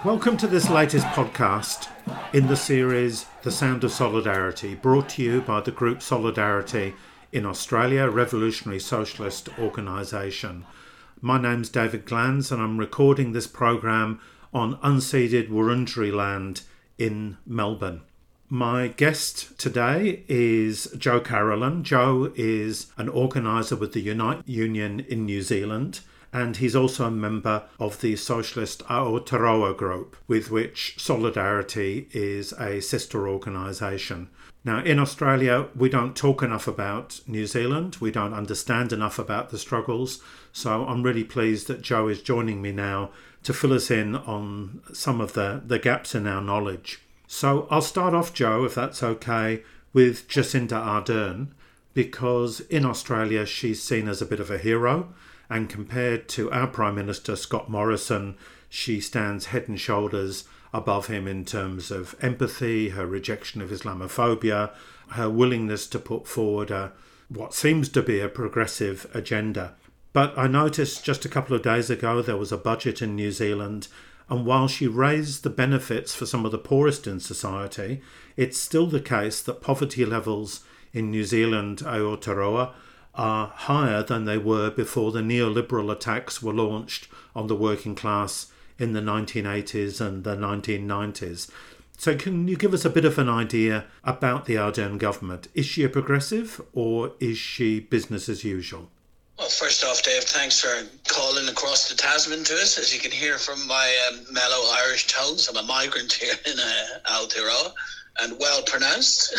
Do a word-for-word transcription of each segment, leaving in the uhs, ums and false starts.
Welcome to this latest podcast in the series The Sound of Solidarity, brought to you by the group Solidarity in Australia, a revolutionary socialist organisation. My name's David Glanz and I'm recording this programme on unceded Wurundjeri land in Melbourne. My guest today is Joe Carolan. Joe is an organiser with the Unite Union in New Zealand, and he's also a member of the socialist Aotearoa group, with which Solidarity is a sister organisation. Now, in Australia, we don't talk enough about New Zealand. We don't understand enough about the struggles. So I'm really pleased that Joe is joining me now to fill us in on some of the, the gaps in our knowledge. So I'll start off, Joe, if that's okay, with Jacinda Ardern, because in Australia, she's seen as a bit of a hero. And compared to our Prime Minister, Scott Morrison, she stands head and shoulders above him in terms of empathy, her rejection of Islamophobia, her willingness to put forward a, what seems to be a progressive agenda. But I noticed just a couple of days ago there was a budget in New Zealand, and while she raised the benefits for some of the poorest in society, it's still the case that poverty levels in New Zealand, Aotearoa, are higher than they were before the neoliberal attacks were launched on the working class in the nineteen eighties and the nineteen nineties. So can you give us a bit of an idea about the Ardern government? Is she a progressive or is she business as usual? Well, first off, Dave, thanks for calling across the Tasman to us. As you can hear from my um, mellow Irish tones, I'm a migrant here in uh, Aotearoa. And well pronounced,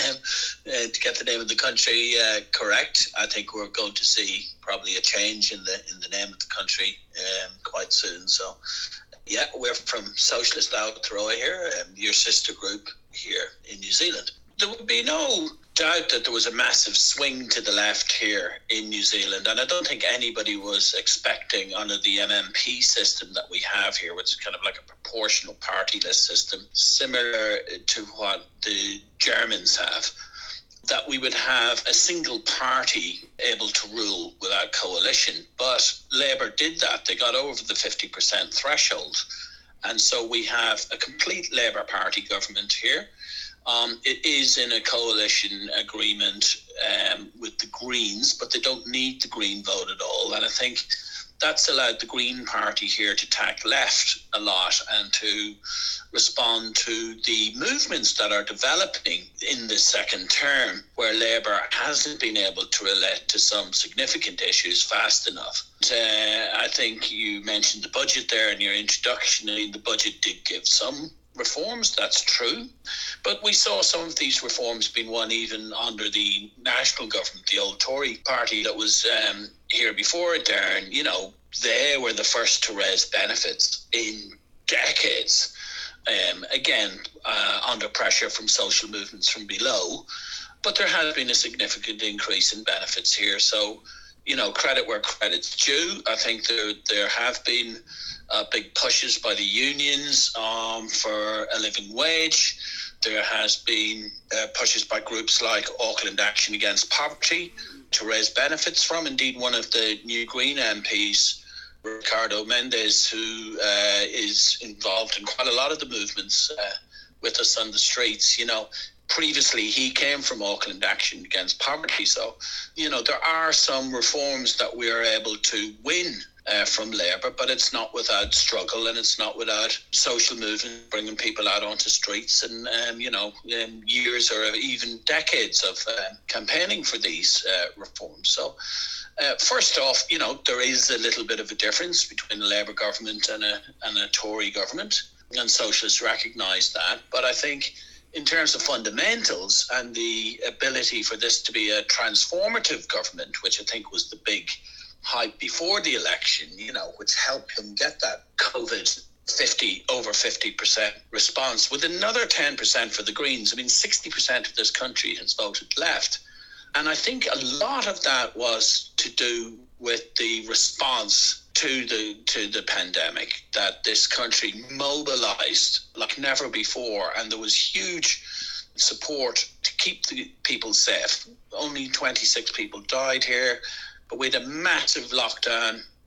uh, to get the name of the country uh, correct. I think we're going to see probably a change in the in the name of the country um, quite soon. So, yeah, we're from Socialist Aotearoa here, um, your sister group here in New Zealand. There would be no doubt that there was a massive swing to the left here in New Zealand, and I don't think anybody was expecting under the M M P system that we have here, which is kind of like a proportional party list system, similar to what the Germans have, that we would have a single party able to rule without coalition. But Labour did that. They got over the fifty percent threshold. And so we have a complete Labour Party government here. Um, it is in a coalition agreement um, with the Greens, but they don't need the Green vote at all. And I think that's allowed the Green Party here to tack left a lot and to respond to the movements that are developing in this second term, where Labour hasn't been able to relate to some significant issues fast enough. Uh, I think you mentioned the budget there in your introduction. I mean, the budget did give some reforms, that's true, but we saw some of these reforms being won even under the national government, the old Tory party that was um, here before Ardern. You know, they were the first to raise benefits in decades, um, again, uh, under pressure from social movements from below, but there has been a significant increase in benefits here. So, you know, credit where credit's due. I think there, there have been Uh, big pushes by the unions um, for a living wage. There has been uh, pushes by groups like Auckland Action Against Poverty to raise benefits from. Indeed, one of the new Green M Ps, Ricardo Mendes, who uh, is involved in quite a lot of the movements uh, with us on the streets, you know, previously he came from Auckland Action Against Poverty. So, you know, there are some reforms that we are able to win Uh, from Labour, but it's not without struggle and it's not without social movement, bringing people out onto streets and, um, you know, um, years or even decades of uh, campaigning for these uh, reforms. So, uh, first off, you know, there is a little bit of a difference between a Labour government and a, and a Tory government, and socialists recognise that. But I think in terms of fundamentals and the ability for this to be a transformative government, which I think was the big hype before the election, you know, which helped him get that COVID fifty over fifty percent response, with another ten percent for the Greens. I mean, sixty percent of this country has voted left. And I think a lot of that was to do with the response to the to the pandemic, that this country mobilized like never before, and there was huge support to keep the people safe. Only twenty-six people died here, but we had a massive lockdown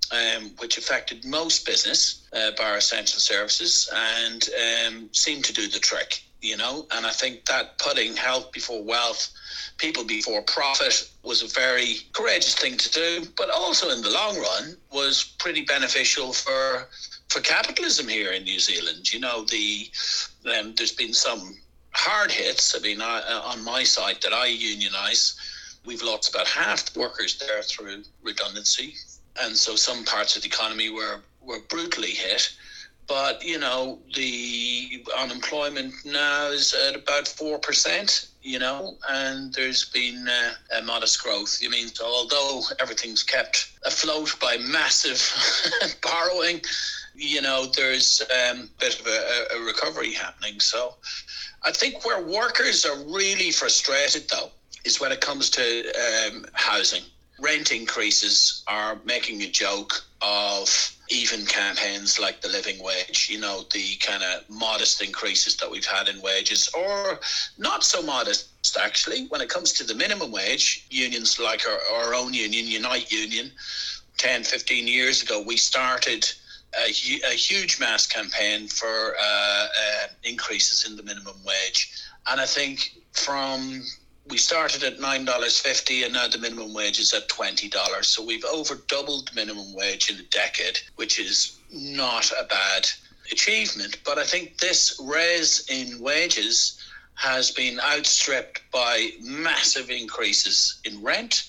um, which affected most business, uh, bar essential services, and um, seemed to do the trick, you know. And I think that putting health before wealth, people before profit, was a very courageous thing to do, but also in the long run was pretty beneficial for for capitalism here in New Zealand. You know, the um, there's been some hard hits. I mean, I, on my site that I unionise, we've lost about half the workers there through redundancy. And so some parts of the economy were, were brutally hit. But, you know, the unemployment now is at about four percent, you know, and there's been uh, a modest growth. I mean, so although everything's kept afloat by massive borrowing, you know, there's um, a bit of a, a recovery happening. So I think where workers are really frustrated, though, is when it comes to um, housing. Rent increases are making a joke of even campaigns like the living wage, you know, the kind of modest increases that we've had in wages, or not so modest, actually, when it comes to the minimum wage. Unions like our, our own union, Unite Union, ten, fifteen years ago, we started a, a huge mass campaign for uh, uh, increases in the minimum wage. And I think from... we started at nine dollars fifty and now the minimum wage is at twenty dollars. So we've over doubled the minimum wage in a decade, which is not a bad achievement. But I think this raise in wages has been outstripped by massive increases in rent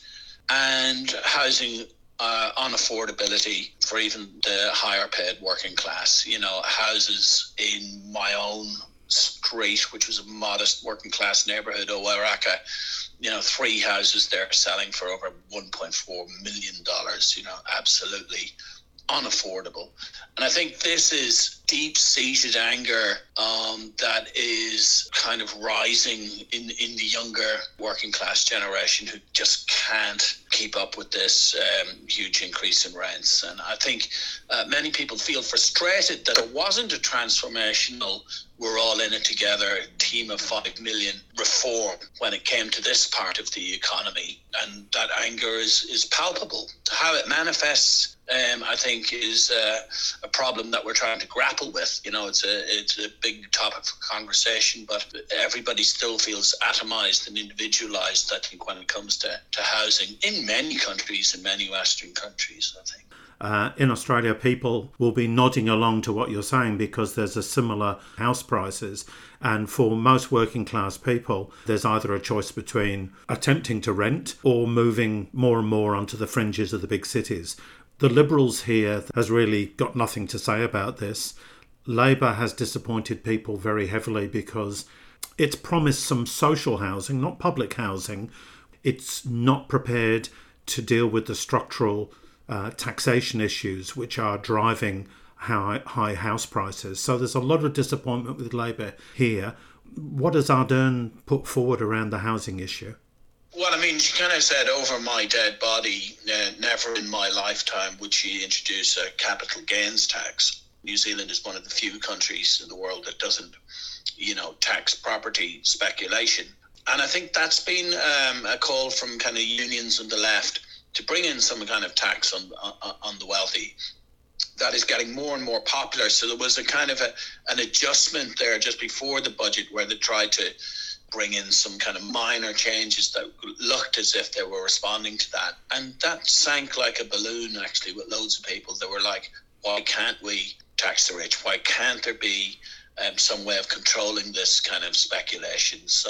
and housing uh, unaffordability for even the higher paid working class. You know, houses in my own street, which was a modest working class neighborhood, Owaraka, you know, three houses there selling for over one point four million dollars, you know, absolutely unaffordable. And I think this is deep-seated anger um, that is kind of rising in, in the younger working class generation who just can't keep up with this um, huge increase in rents. And I think uh, many people feel frustrated that it wasn't a transformational, we're all in it together, team of five million reform when it came to this part of the economy. And that anger is, is palpable. How it manifests, um, I think, is uh, a problem that we're trying to grapple with. You know, it's a it's a big topic for conversation, but everybody still feels atomized and individualized, I think, when it comes to, to housing in many countries, in many Western countries, I think. Uh, in Australia, people will be nodding along to what you're saying because there's a similar house prices. And for most working class people, there's either a choice between attempting to rent or moving more and more onto the fringes of the big cities. The Liberals here has really got nothing to say about this. Labor has disappointed people very heavily because it's promised some social housing, not public housing. It's not prepared to deal with the structural Uh, taxation issues which are driving high, high house prices. So there's a lot of disappointment with Labor here. What has Ardern put forward around the housing issue? Well, I mean, she kind of said, over my dead body, uh, never in my lifetime would she introduce a capital gains tax. New Zealand is one of the few countries in the world that doesn't, you know, tax property speculation. And I think that's been um, a call from kind of unions on the left to bring in some kind of tax on, on on the wealthy. That is getting more and more popular. So there was a kind of a, an adjustment there just before the budget where they tried to bring in some kind of minor changes that looked as if they were responding to that. And that sank like a balloon, actually, with loads of people that were like, why can't we tax the rich? Why can't there be um, some way of controlling this kind of speculation? So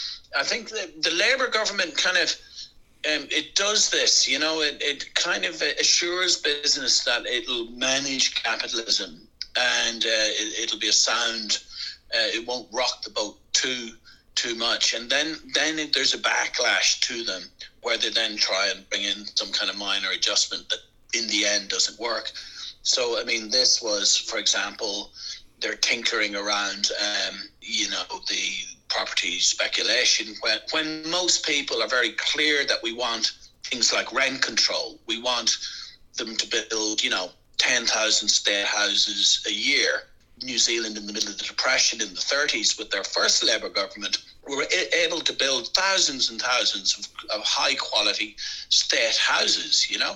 I think the, the Labour government kind of Um, it does this, you know, it, it kind of assures business that it'll manage capitalism and uh, it, it'll be a sound, uh, it won't rock the boat too too much. And then, then there's a backlash to them where they then try and bring in some kind of minor adjustment that in the end doesn't work. So, I mean, this was, for example, they're tinkering around, um, you know, the property speculation when, when most people are very clear that we want things like rent control. We want them to build, you know, ten thousand state houses a year. New Zealand in the middle of the Depression in the thirties with their first Labour government were able to build thousands and thousands of, of high quality state houses, you know.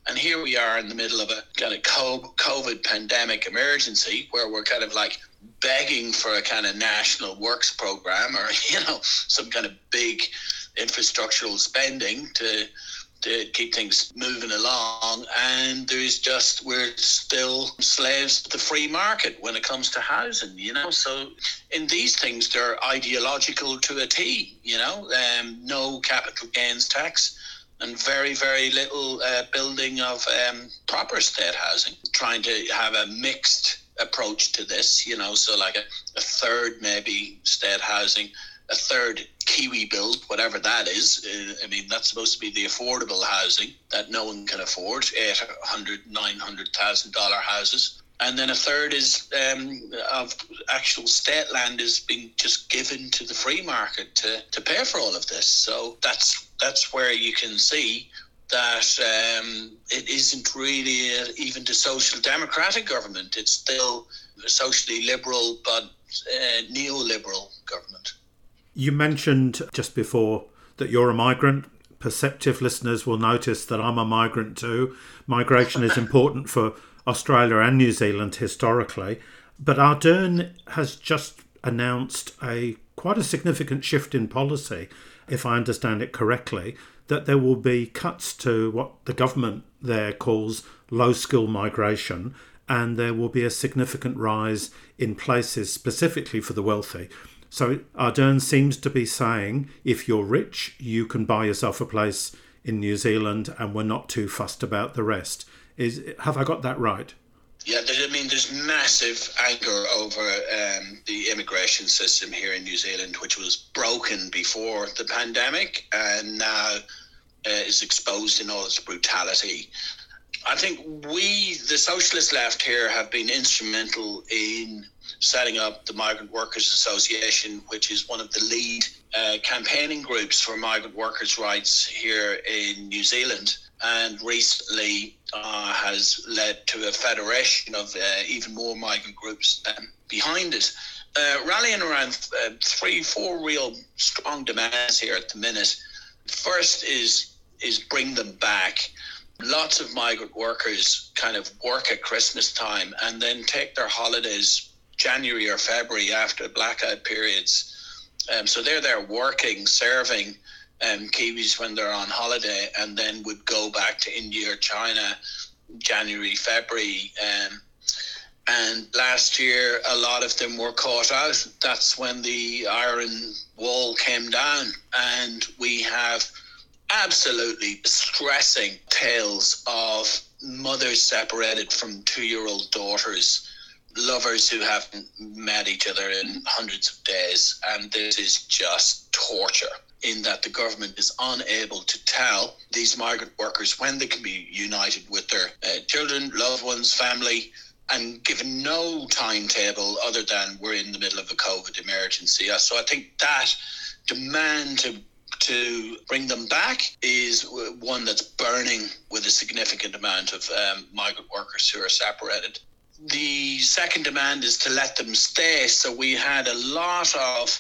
And here we are in the middle of a kind of COVID pandemic emergency where we're kind of like begging for a kind of national works program or, you know, some kind of big infrastructural spending to to keep things moving along. And there's just, we're still slaves to the free market when it comes to housing, you know. So in these things, they're ideological to a T, you know, um, no capital gains tax and very, very little uh, building of um, proper state housing, trying to have a mixed approach to this, you know, so like a, a third maybe state housing, a third Kiwi build, whatever that is. Uh, I mean, that's supposed to be the affordable housing that no one can afford, eight hundred thousand dollars, nine hundred thousand dollars houses. And then a third is um, of actual state land is being just given to the free market to, to pay for all of this. So that's that's where you can see that um, it isn't really a, even the social democratic government. It's still a socially liberal but uh, neoliberal government. You mentioned just before that you're a migrant. Perceptive listeners will notice that I'm a migrant too. Migration is important for Australia and New Zealand historically. But Ardern has just announced a quite a significant shift in policy, if I understand it correctly, that there will be cuts to what the government there calls low-skill migration, and there will be a significant rise in places specifically for the wealthy. So Ardern seems to be saying, if you're rich, you can buy yourself a place in New Zealand and we're not too fussed about the rest. Is have I got that right? Yeah, I mean, there's massive anger over um, the immigration system here in New Zealand, which was broken before the pandemic and now uh, is exposed in all its brutality. I think we, the socialist left here, have been instrumental in setting up the Migrant Workers Association, which is one of the lead uh, campaigning groups for migrant workers' rights here in New Zealand, and recently uh, has led to a federation of uh, even more migrant groups um, behind it, uh, rallying around uh, three, four real strong demands here at the minute. First is is bring them back. Lots of migrant workers kind of work at Christmas time and then take their holidays January or February after blackout periods. Um, so they're there working, serving um, Kiwis when they're on holiday, and then would go back to India or China January, February. Um, and last year, a lot of them were caught out. That's when the Iron Wall came down, and we have absolutely distressing tales of mothers separated from two-year-old daughters, lovers who haven't met each other in hundreds of days. And this is just torture, in that the government is unable to tell these migrant workers when they can be united with their uh, children, loved ones, family, and given no timetable other than we're in the middle of a COVID emergency. So I think that demand to to bring them back is one that's burning with a significant amount of um, migrant workers who are separated. The second demand is to let them stay. So we had a lot of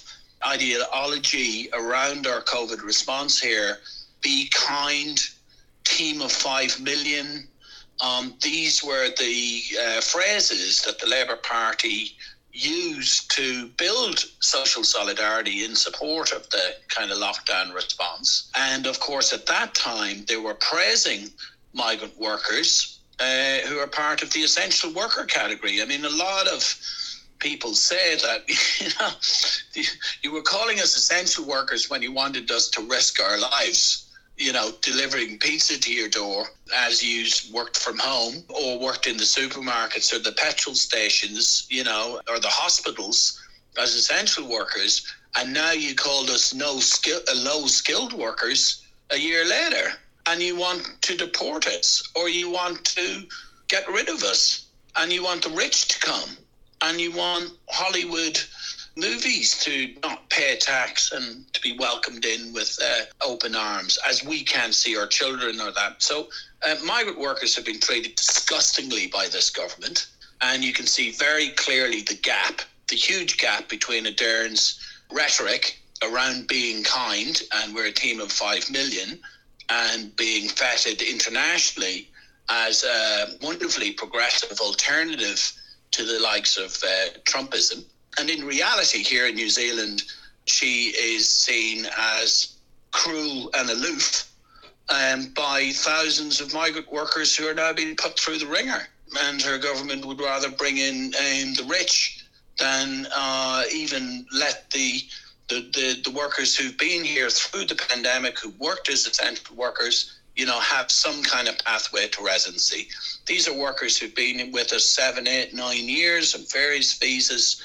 ideology around our COVID response here. Be kind, team of five million. Um, these were the uh, phrases that the Labour Party used to build social solidarity in support of the kind of lockdown response. And of course, at that time, they were praising migrant workers uh, who are part of the essential worker category. I mean, a lot of people say that, you know, you were calling us essential workers when you wanted us to risk our lives, you know, delivering pizza to your door as you worked from home or worked in the supermarkets or the petrol stations, you know, or the hospitals as essential workers. And now you called us no skill, uh, low skilled workers a year later, and you want to deport us, or you want to get rid of us, and you want the rich to come, and you want Hollywood movies to not pay tax and to be welcomed in with uh, open arms, as we can't see our children or that. So uh, migrant workers have been treated disgustingly by this government, and you can see very clearly the gap, the huge gap between Ardern's rhetoric around being kind, and we're a team of five million, and being feted internationally as a wonderfully progressive alternative to the likes of uh, Trumpism. And in reality, here in New Zealand, she is seen as cruel and aloof um, by thousands of migrant workers who are now being put through the ringer. And her government would rather bring in um, the rich than uh, even let the, the, the, the workers who've been here through the pandemic, who worked as essential workers, you know, have some kind of pathway to residency. These are workers who've been with us seven, eight, nine years on various visas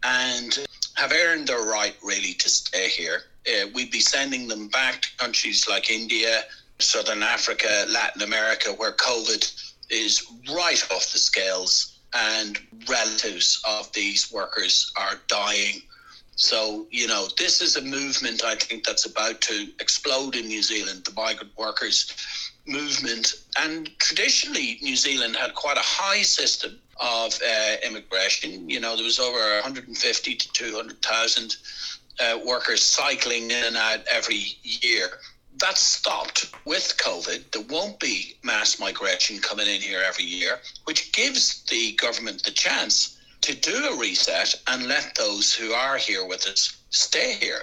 and have earned their right really to stay here. Uh, we'd be sending them back to countries like India, Southern Africa, Latin America, where COVID is right off the scales and relatives of these workers are dying. So, you know, this is a movement I think that's about to explode in New Zealand, the migrant workers movement. And traditionally, New Zealand had quite a high system of uh, immigration. You know, there was over one hundred fifty to two hundred thousand uh, workers cycling in and out every year. That stopped with COVID. There won't be mass migration coming in here every year, which gives the government the chance to do a reset and let those who are here with us stay here.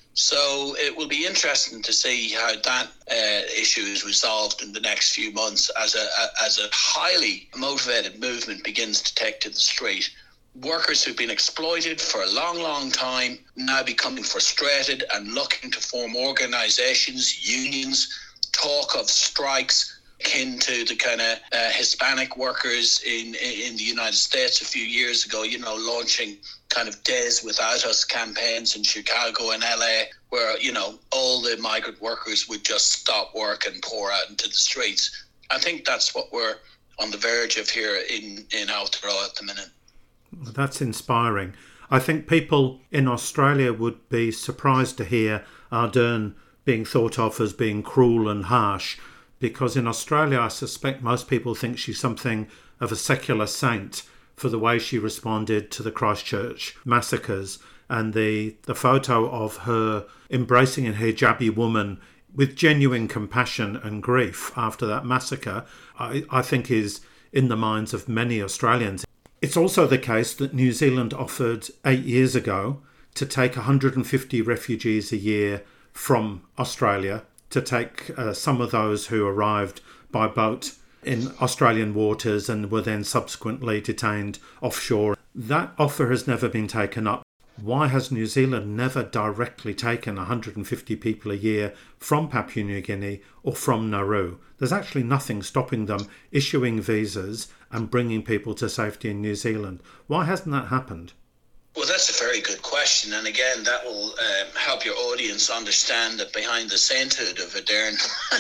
So it will be interesting to see how that uh, issue is resolved in the next few months as a, a as a highly motivated movement begins to take to the street. Workers who've been exploited for a long, long time now becoming frustrated and looking to form organizations, unions, talk of strikes akin to the kind of uh, Hispanic workers in, in the United States a few years ago, you know, launching kind of Days Without Us campaigns in Chicago and L A, where, you know, all the migrant workers would just stop work and pour out into the streets. I think that's what we're on the verge of here in, in Aotearoa at the minute. That's inspiring. I think people in Australia would be surprised to hear Ardern being thought of as being cruel and harsh, because in Australia I suspect most people think she's something of a secular saint for the way she responded to the Christchurch massacres, and the, the photo of her embracing a hijabi woman with genuine compassion and grief after that massacre, I, I think is in the minds of many Australians. It's also the case that New Zealand offered eight years ago to take one hundred fifty refugees a year from Australia, to take uh, some of those who arrived by boat in Australian waters and were then subsequently detained offshore. That offer has never been taken up. Why has New Zealand never directly taken one hundred fifty people a year from Papua New Guinea or from Nauru? There's actually nothing stopping them issuing visas and bringing people to safety in New Zealand. Why hasn't that happened? Well, that's a very good question. And again, that will um, help your audience understand that behind the sainthood of Ardern,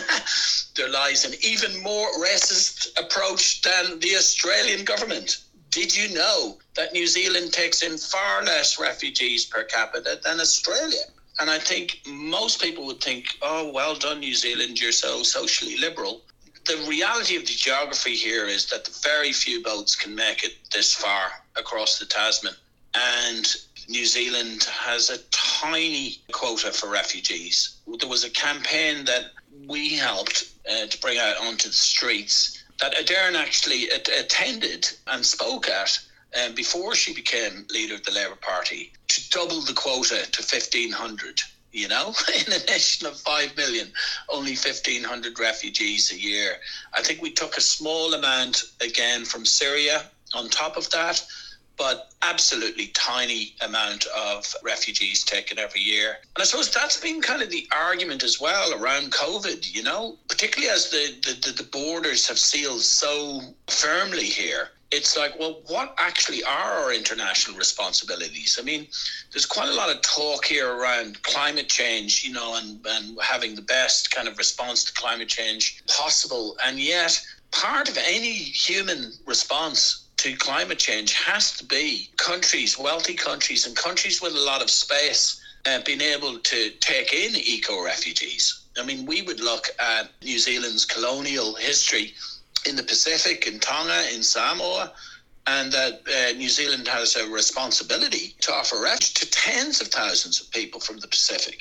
there lies an even more racist approach than the Australian government. Did you know that New Zealand takes in far less refugees per capita than Australia? And I think most people would think, oh, well done, New Zealand, you're so socially liberal. The reality of the geography here is that very few boats can make it this far across the Tasman. And New Zealand has a tiny quota for refugees. There was a campaign that we helped uh, to bring out onto the streets that Ardern actually at- attended and spoke at um, before she became leader of the Labour Party, to double the quota to fifteen hundred. You know, in a nation of five million, only fifteen hundred refugees a year. I think we took a small amount again from Syria on top of that, but absolutely tiny amount of refugees taken every year. And I suppose that's been kind of the argument as well around COVID, you know, particularly as the, the, the borders have sealed so firmly here. It's like, well, what actually are our international responsibilities? I mean, there's quite a lot of talk here around climate change, you know, and, and having the best kind of response to climate change possible. And yet, part of any human response to climate change has to be countries, wealthy countries and countries with a lot of space uh, being able to take in eco-refugees. I mean, we would look at New Zealand's colonial history in the Pacific, in Tonga, in Samoa, and that uh, New Zealand has a responsibility to offer refuge to tens of thousands of people from the Pacific,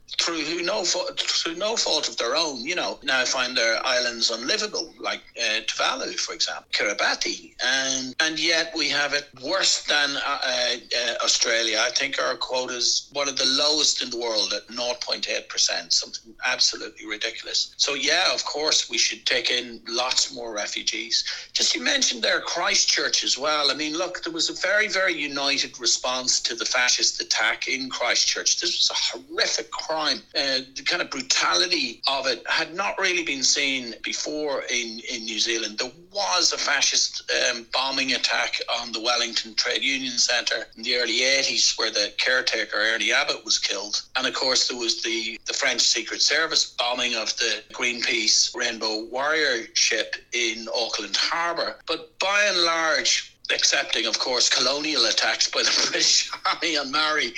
through who no through no fault of their own, you know, now find their islands unlivable, like uh, Tuvalu, for example, Kiribati, and and yet we have it worse than uh, uh, Australia. I think our quota is one of the lowest in the world at zero point eight percent, something absolutely ridiculous. So yeah, of course we should take in lots more refugees. Just you mentioned there Christchurch as well. I mean, look, there was a very, very united response to the fascist attack in Christchurch. This was a horrific crime. Uh, the kind of brutality of it had not really been seen before in, in New Zealand. There was a fascist um, bombing attack on the Wellington Trade Union Centre in the early eighties where the caretaker Ernie Abbott was killed. And of course there was the, the French Secret Service bombing of the Greenpeace Rainbow Warrior ship in Auckland Harbour. But by and large, accepting, of course, colonial attacks by the British Army on Maori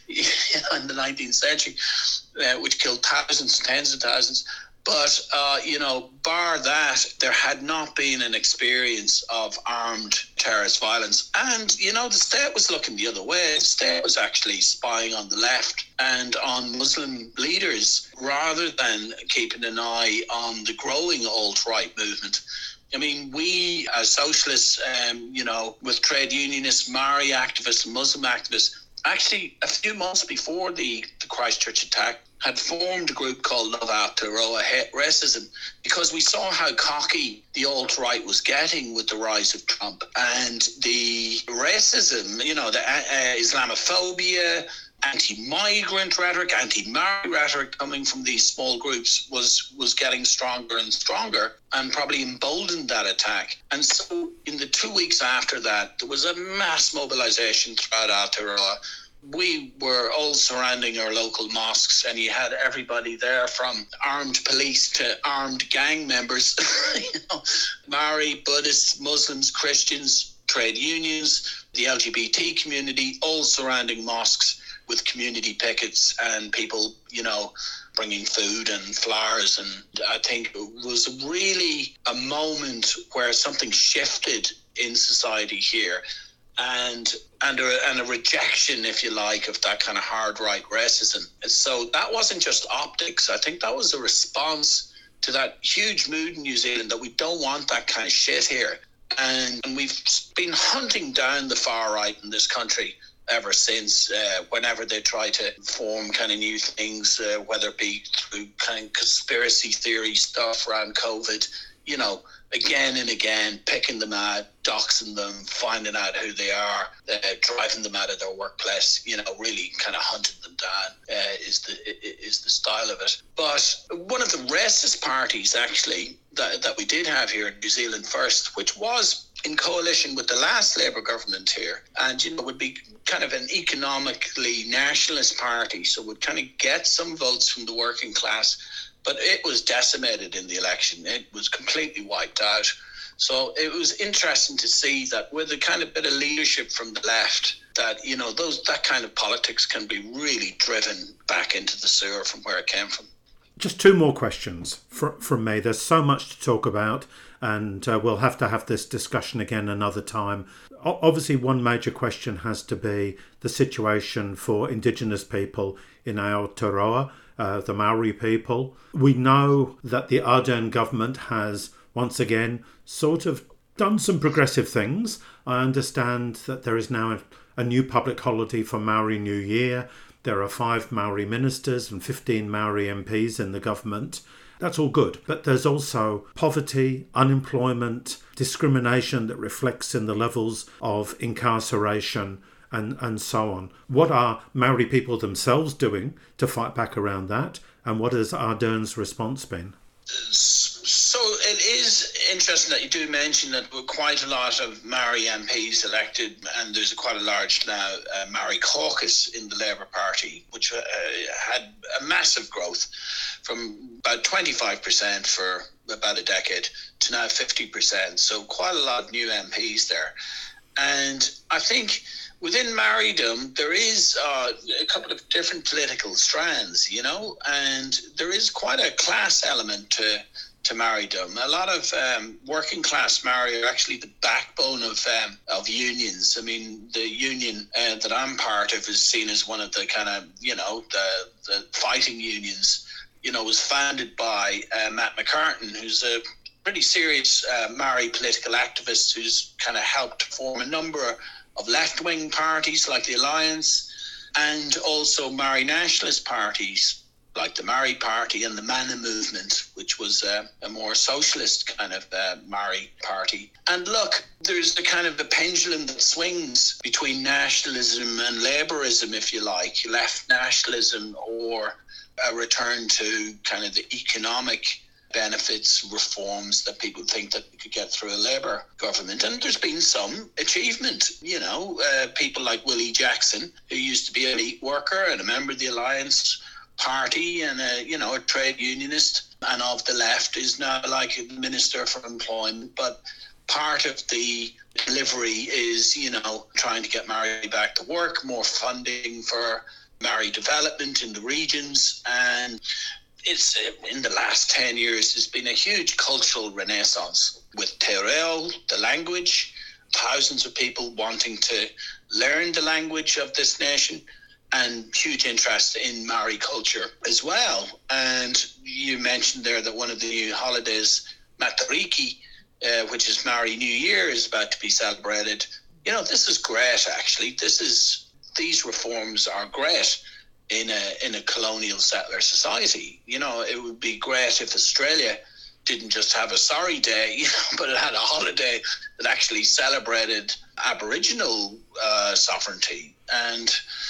in the nineteenth century, uh, which killed thousands, tens of thousands. But, uh, you know, bar that, there had not been an experience of armed terrorist violence. And, you know, the state was looking the other way. The state was actually spying on the left and on Muslim leaders rather than keeping an eye on the growing alt-right movement. I mean, we as socialists, um, you know, with trade unionists, Maori activists, Muslim activists, actually a few months before the, the Christchurch attack, had formed a group called Love Aotearoa Hate Racism because we saw how cocky the alt-right was getting with the rise of Trump. And the racism, you know, the uh, Islamophobia, anti-migrant rhetoric, anti-Maori rhetoric coming from these small groups was was getting stronger and stronger and probably emboldened that attack. And so in the two weeks after that, there was a mass mobilization throughout Aotearoa. We were all surrounding our local mosques and you had everybody there from armed police to armed gang members, you know, Maori, Buddhists, Muslims, Christians, trade unions, the L G B T community, all surrounding mosques with community pickets and people, you know, bringing food and flowers. And I think it was really a moment where something shifted in society here. And and a, and a rejection, if you like, of that kind of hard right racism. So that wasn't just optics. I think that was a response to that huge mood in New Zealand that we don't want that kind of shit here. And, and we've been hunting down the far right in this country ever since, uh, whenever they try to form kind of new things, uh, whether it be through kind of conspiracy theory stuff around COVID, you know, again and again, picking them out, doxing them, finding out who they are, uh, driving them out of their workplace, you know, really kind of hunting them down uh, is the is the style of it. But one of the racist parties, actually, that, that we did have here in New Zealand first, which was in coalition with the last Labour government here, and, you know, would be kind of an economically nationalist party, so would kind of get some votes from the working class, but it was decimated in the election. It was completely wiped out. So it was interesting to see that with a kind of bit of leadership from the left, that, you know, those that kind of politics can be really driven back into the sewer from where it came from. Just two more questions for, from me. There's so much to talk about, and uh, we'll have to have this discussion again another time. O- obviously, one major question has to be the situation for Indigenous people in Aotearoa, uh, the Maori people. We know that the Ardern government has, once again, sort of done some progressive things. I understand that there is now a, a new public holiday for Maori New Year. There are five Maori ministers and fifteen Maori M Ps in the government. That's all good. But there's also poverty, unemployment, discrimination that reflects in the levels of incarceration and, and so on. What are Maori people themselves doing to fight back around that? And what has Ardern's response been? So it is interesting that you do mention that we're quite a lot of Maori M Ps elected, and there's a quite a large now uh, Maori caucus in the Labour Party, which uh, had a massive growth from about twenty-five percent for about a decade to now fifty percent. So quite a lot of new M Ps there. And I think within Maoridom, there is uh, a couple of different political strands, you know, and there is quite a class element to to marriedom. A lot of um, working class Maori are actually the backbone of um, of unions. I mean, the union uh, that I'm part of is seen as one of the kind of, you know, the, the fighting unions. You know, was founded by uh, Matt McCartan, who's a pretty serious uh, Maori political activist who's kind of helped form a number of left-wing parties like the Alliance, and also Maori nationalist parties like the Maori Party and the Mana Movement, which was uh, a more socialist kind of uh, Maori party. And look, there's a kind of a pendulum that swings between nationalism and labourism, if you like, left nationalism, or a return to kind of the economic benefits, reforms that people think that they could get through a Labour government. And there's been some achievement, you know, uh, people like Willie Jackson, who used to be a elite worker and a member of the Alliance Party and a, you know, a trade unionist and of the left, is now like a Minister for Employment. But part of the delivery is, you know, trying to get Maori back to work, more funding for Maori development in the regions. And it's in the last ten years, there's been a huge cultural renaissance with Te Reo, the language, thousands of people wanting to learn the language of this nation, and huge interest in Maori culture as well. And you mentioned there that one of the new holidays, Matariki, uh, which is Maori New Year, is about to be celebrated. You know, this is great, actually. This is, these reforms are great in a in a colonial settler society. You know, it would be great if Australia didn't just have a sorry day, you know, but it had a holiday that actually celebrated Aboriginal uh, sovereignty. And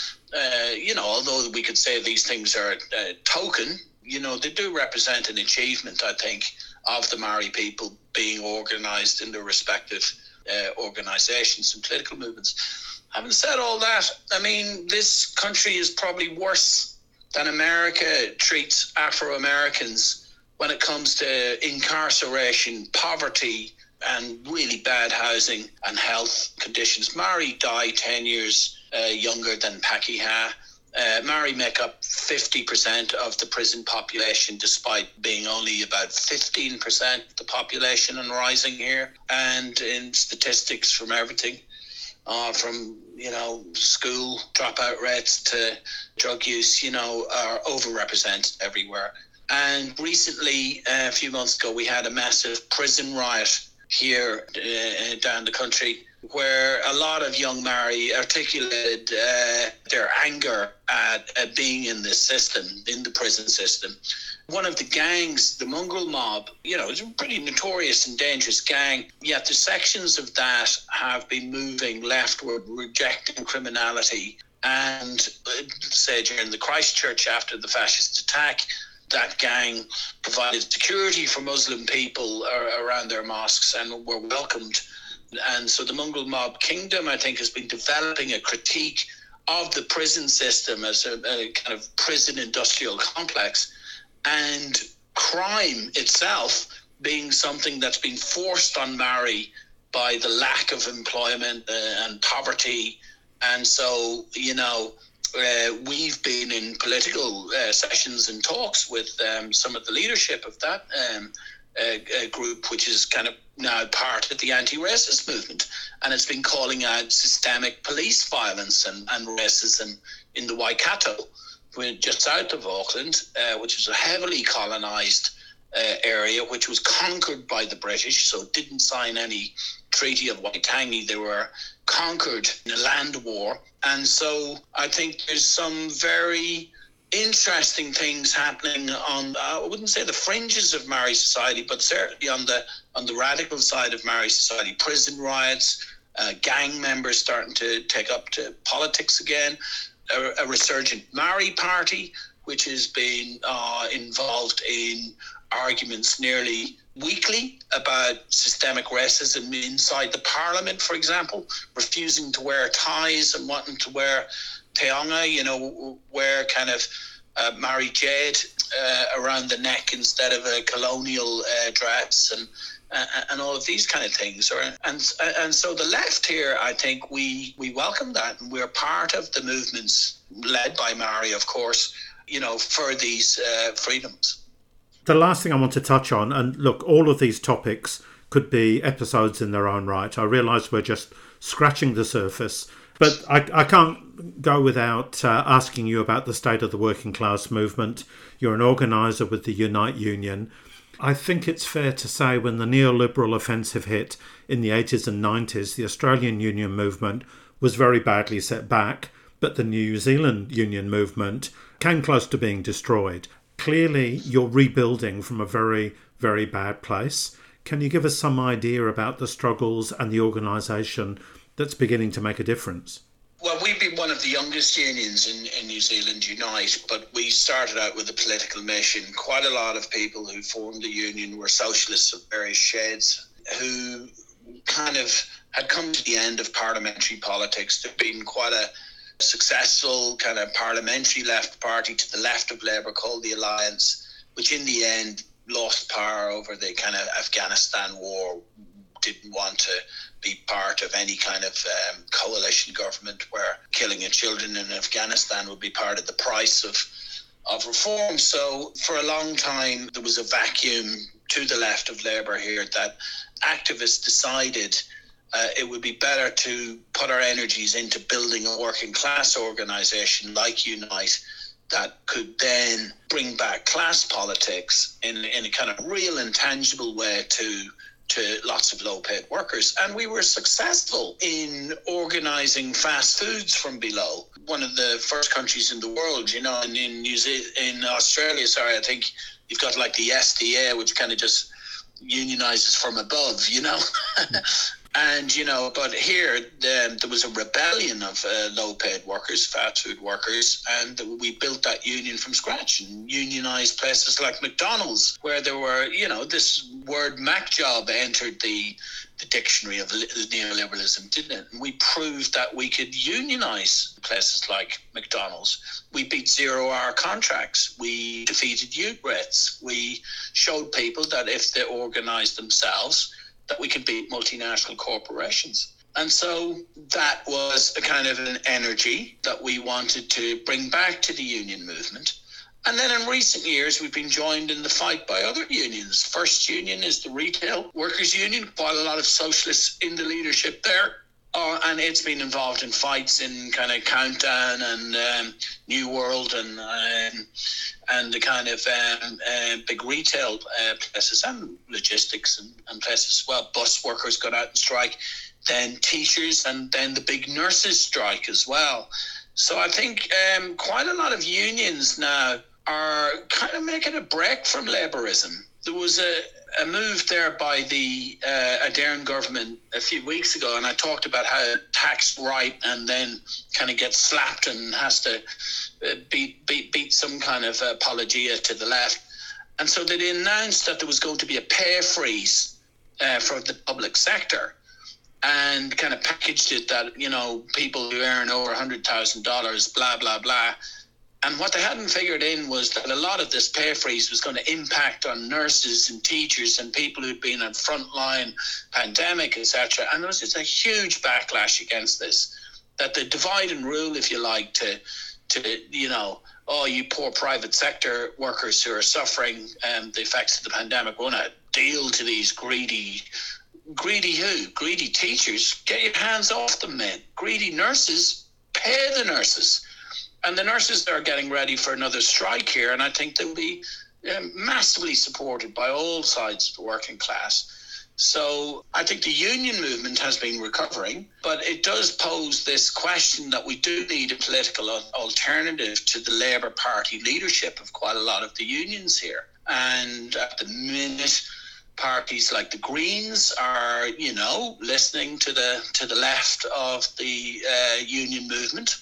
Uh, you know, although we could say these things are a token, you know, they do represent an achievement, I think, of the Maori people being organised in their respective uh, organisations and political movements. Having said all that, I mean, this country is probably worse than America treats Afro-Americans when it comes to incarceration, poverty, and really bad housing and health conditions. Maori die ten years Uh, younger than Pakeha. Uh, Maori make up fifty percent of the prison population, despite being only about fifteen percent of the population and rising here. And in statistics from everything, uh, from, you know, school dropout rates to drug use, you know, are overrepresented everywhere. And recently, uh, a few months ago, we had a massive prison riot here uh, down the country, where a lot of young Maori articulated uh, their anger at, at being in this system, in the prison system. One of the gangs, the Mongrel Mob, you know, it's a pretty notorious and dangerous gang, yet the sections of that have been moving leftward, rejecting criminality. And uh, say during the Christchurch, after the fascist attack, that gang provided security for Muslim people uh, around their mosques and were welcomed. And so the Mongrel Mob Kingdom, I think, has been developing a critique of the prison system as a, a kind of prison industrial complex, and crime itself being something that's been forced on Maori by the lack of employment uh, and poverty. And so, you know, uh, we've been in political uh, sessions and talks with um, some of the leadership of that um, uh, uh, group, which is kind of now part of the anti-racist movement, and it's been calling out systemic police violence and, and racism in the Waikato, just south of Auckland, uh, which is a heavily colonised uh, area, which was conquered by the British, so it didn't sign any Treaty of Waitangi. They were conquered in a land war. And so I think there's some very interesting things happening on, I wouldn't say the fringes of Maori society, but certainly on the on the radical side of Maori society. Prison riots, uh, gang members starting to take up to politics again, a, a resurgent Maori party, which has been uh, involved in arguments nearly weekly about systemic racism inside the parliament, for example, refusing to wear ties and wanting to wear teonga, you know, wear kind of uh, Maori jade uh, around the neck instead of a colonial uh, dress, and uh, and all of these kind of things. Or, and and so the left here, I think we, we welcome that, and we're part of the movements led by Maori, of course, you know, for these uh, freedoms. The last thing I want to touch on, and look, all of these topics could be episodes in their own right. I realise we're just scratching the surface, but I, I can't go without uh, asking you about the state of the working class movement. You're an organiser with the Unite Union. I think it's fair to say when the neoliberal offensive hit in the eighties and nineties, the Australian union movement was very badly set back, but the New Zealand union movement came close to being destroyed. Clearly, you're rebuilding from a very, very bad place. Can you give us some idea about the struggles and the organisation that's beginning to make a difference? Well, we've been one of the youngest unions in, in New Zealand, Unite, but we started out with a political mission. Quite a lot of people who formed the union were socialists of various shades who kind of had come to the end of parliamentary politics. There'd been quite a successful kind of parliamentary left party to the left of Labour called the Alliance, which in the end lost power over the kind of Afghanistan war, didn't want to be part of any kind of um, coalition government where killing of children in Afghanistan would be part of the price of of reform. So for a long time, there was a vacuum to the left of Labour here that activists decided uh, it would be better to put our energies into building a working class organisation like Unite that could then bring back class politics in, in a kind of real and tangible way to to lots of low-paid workers. And we were successful in organising fast foods from below. One of the first countries in the world, you know, in, in New Zealand, in Australia, sorry, I think you've got like the S D A, which kind of just unionises from above, you know. And, you know, but here um, there was a rebellion of uh, low-paid workers, fast food workers, and we built that union from scratch and unionised places like McDonald's, where there were, you know, this word Mac job entered the, the dictionary of neoliberalism, didn't it? And we proved that we could unionise places like McDonald's. We beat zero-hour contracts. We defeated youth rates. We showed people that if they organised themselves, that we could beat multinational corporations. And so that was a kind of an energy that we wanted to bring back to the union movement. And then in recent years, we've been joined in the fight by other unions. First union is the Retail Workers Union, quite a lot of socialists in the leadership there. Uh, and it's been involved in fights in kind of Countdown and um, New World and um, and the kind of um, uh, big retail uh, places and logistics and, and places as well. Bus workers got out and strike, then teachers, and then the big nurses strike as well. So I think um, quite a lot of unions now are kind of making a break from Labourism. There was a a move there by the uh, Ardern government a few weeks ago, and I talked about how tax right and then kind of gets slapped and has to uh, beat, beat beat some kind of apologia to the left. And so they announced that there was going to be a pay freeze uh, for the public sector, and kind of packaged it that, you know, people who earn over one hundred thousand dollars, blah, blah, blah. And what they hadn't figured in was that a lot of this pay freeze was going to impact on nurses and teachers and people who'd been on frontline pandemic, et cetera. And there was just a huge backlash against this, that the divide and rule, if you like, to, to you know, oh, you poor private sector workers who are suffering um, the effects of the pandemic, won't deal to these greedy, greedy who? Greedy teachers. Get your hands off them, men. Greedy nurses, pay the nurses. And the nurses are getting ready for another strike here, and I think they'll be um, massively supported by all sides of the working class. So I think the union movement has been recovering, but it does pose this question that we do need a political alternative to the Labour Party leadership of quite a lot of the unions here. And at the minute, parties like the Greens are, you know, listening to the to the left of the uh, union movement.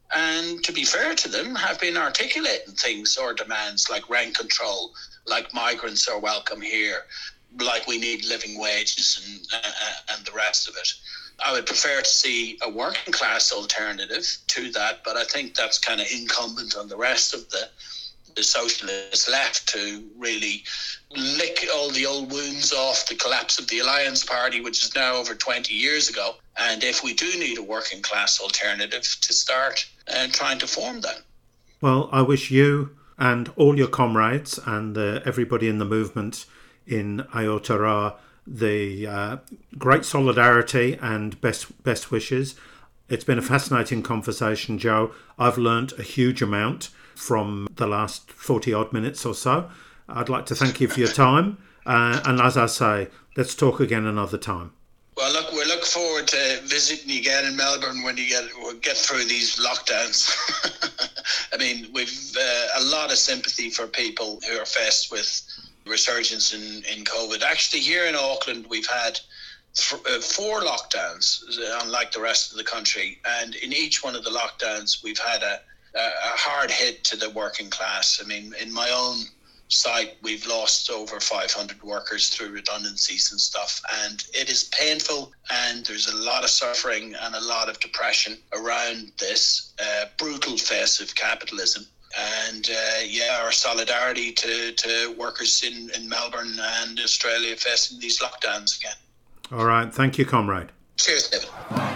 And to be fair to them, have been articulating things or demands like rent control, like migrants are welcome here, like we need living wages and uh, and the rest of it. I would prefer to see a working class alternative to that, but I think that's kind of incumbent on the rest of the the socialist left to really lick all the old wounds off the collapse of the Alliance Party, which is now over twenty years ago. And if we do need a working class alternative, to start uh, trying to form that. Well, I wish you and all your comrades and uh, everybody in the movement in Aotearoa the uh, great solidarity and best best wishes. It's been a fascinating conversation, Joe. I've learnt a huge amount from the last forty odd minutes or so. I'd like to thank you for your time. Uh, and as I say, let's talk again another time. Well, look, we look forward to visiting you again in Melbourne when you get we'll get through these lockdowns. I mean, we've uh, a lot of sympathy for people who are faced with resurgence in, in COVID. Actually, here in Auckland, we've had th- uh, four lockdowns, unlike the rest of the country. And in each one of the lockdowns, we've had a, a hard hit to the working class. I mean, in my own site, we've lost over five hundred workers through redundancies and stuff, and it is painful, and there's a lot of suffering and a lot of depression around this uh, brutal face of capitalism. And uh, yeah, our solidarity to, to workers in, in Melbourne and Australia facing these lockdowns again. All right, thank you, comrade. Cheers, David.